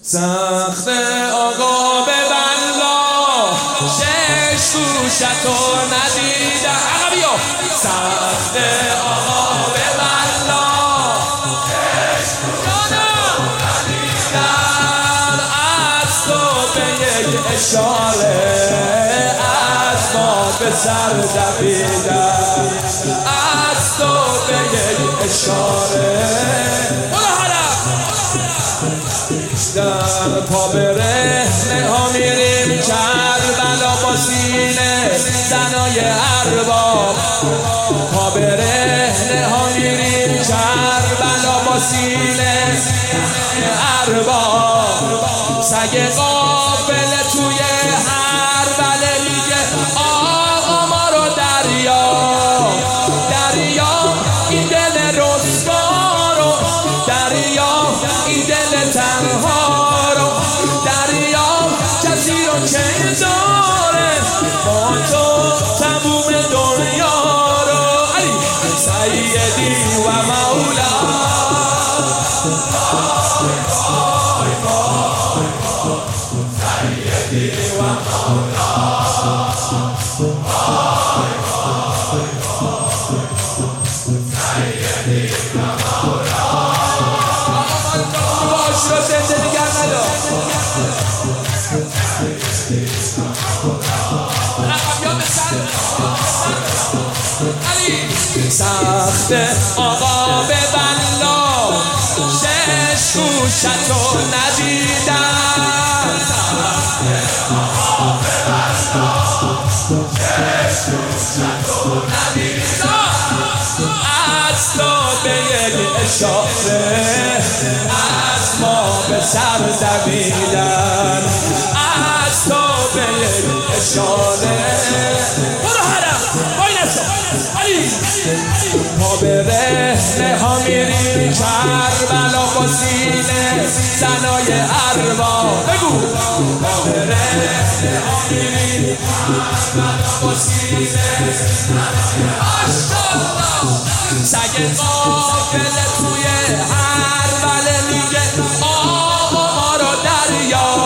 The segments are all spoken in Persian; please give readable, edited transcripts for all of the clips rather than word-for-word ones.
سخت آقا به بلا شش گوشتو ندیدم. عقبیا سخت آقا به بلا شش گوشتو ندیدم. از تو به یک اشاره از ما به سر دویدم. از تو به یک اشاره در پا برهنه ها میریم کربلا با سینه زنای ارباب. پا برهنه ها میریم کربلا با سینه ارباب. سگ قافله توی هر بله میگه آقا ما رو دریا این دل رسوا رو دریا این دل تنها رو دریا کسی رو که داره با تو تموم دنیا رو. علی سیدی و مولا سیدی و مولا سیدی و مولا باش رو زنده دیگر ندار. سخت آقا به بلا شش گوشتو ندیدم. سخت آقا به بلا شش گوشتو ندیدم. از تو به یک اشاره از ما به سر دویدن. از تو به یک اشاره برو حرم وای نسا علی. پا برهنه ها میریم کربلا با سینه زنای ارباب. بگو پا برهنه ها میریم کربلا با سینه زنای ارباب. سگ قافله توی هر بله میگه آقا ما رو دریا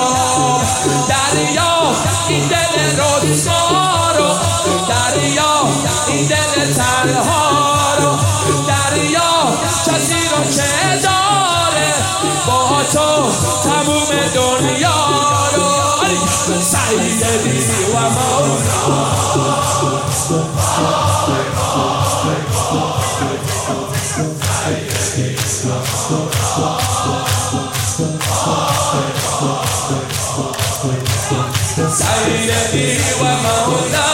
این دل رسوا رو دریا این دل تنها رو دریا کسی رو که داره با تو تموم دنیا رو. سیدی و مولا سیدی و مولا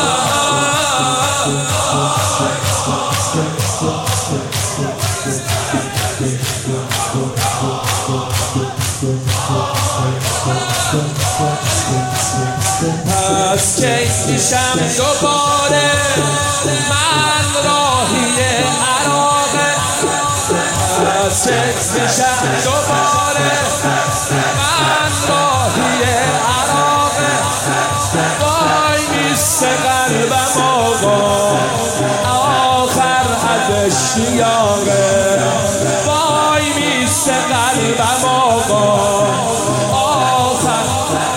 پس کی میشم دوباره من راهی عراقه. پس کی میشم دوباره من راهی عراقه. وای میسته قلبم آقا آخر ازش نیاغه. وای میسته قلبم آقا آخر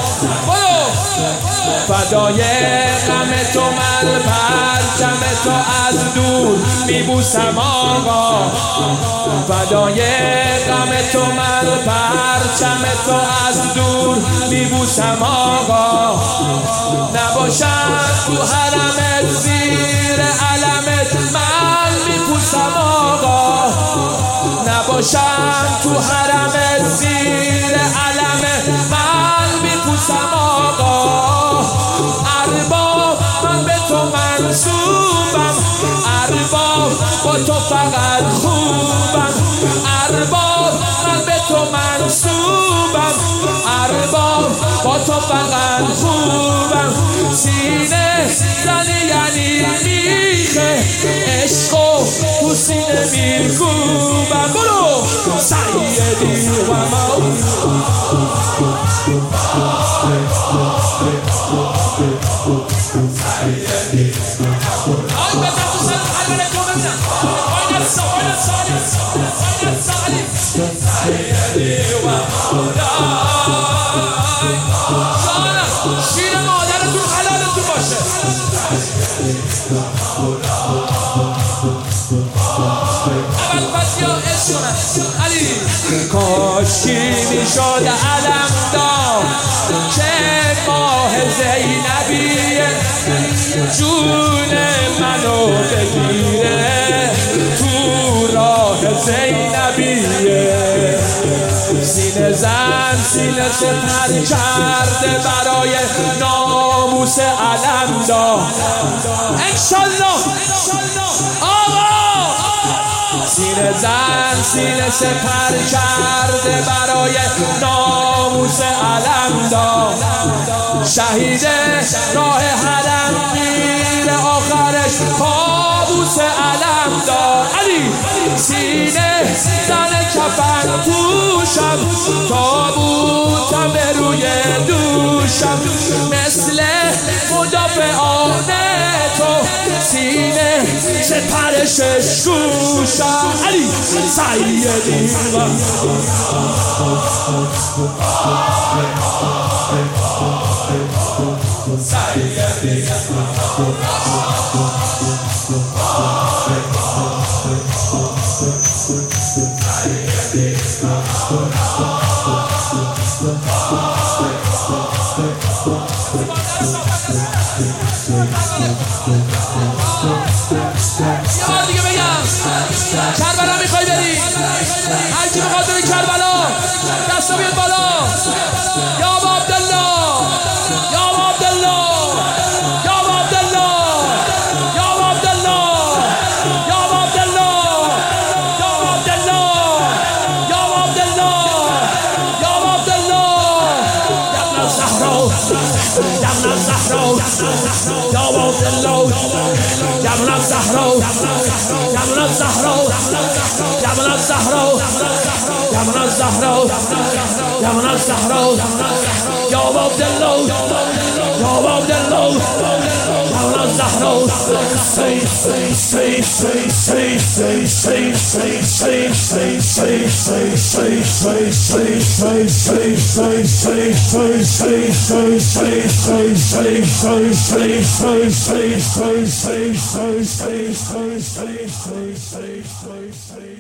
فدای غم تو من پرچم تو از دور میبوسم آقا. فدای غم تو من پرچم تو از دور میبوسم آقا. نباشم تو حرمت زیر علمت من میپوسم آقا. نباشم تو حرمت زیر علمت من میپوسم آقا. ارباب من به تو منصوبم ارباب با تو فقط خوبم. ارباب من به تو منصوبم ارباب با تو فقط خوبم. سینه زنی یعنی میخه عشق و تو سینه میکوبم. برو سیدی و مولا سیدی و مولا جانم شیر مادرتون حلالتون باشه. اول فتیا عشق کنن علی. کاشکی میشد علم دار که ماه زینبیه جون منو بگیره تو راه زینبیه. سینه زن سینه سپر کرده برای ناموس علم دار. انشالله آقا. سینه زن سینه سپر کرده برای ناموس علم دار. شهید راه حرم میره آخرش پابوس علم دار. علی سینه زن کفن پوشم تابوتم به روی دوشم مثل مدافعان تو سینه سپرش گوشم. علی سیدی یه دیگه بگم کربلا میخوای بری؟ هر کی میخواد بری کربلا دستا بیاد بالا. یا ابا عبدالله یا ابا عبدالله یا ابا عبدالله یا ابا عبدالله یا ابا عبدالله یا ابا عبدالله یا ابا عبدالله یا ابا عبدالله یا ابن الزهرا یا ابن الزهرا یا ابا عبدالله یا ابن الزهرا یا ابن الزهرا یا ابن الزهرا یا ابن الزهرا یا ابن الزهرا یا ابا عبدالله یا ابا عبدالله یا ابن الزهرا. Say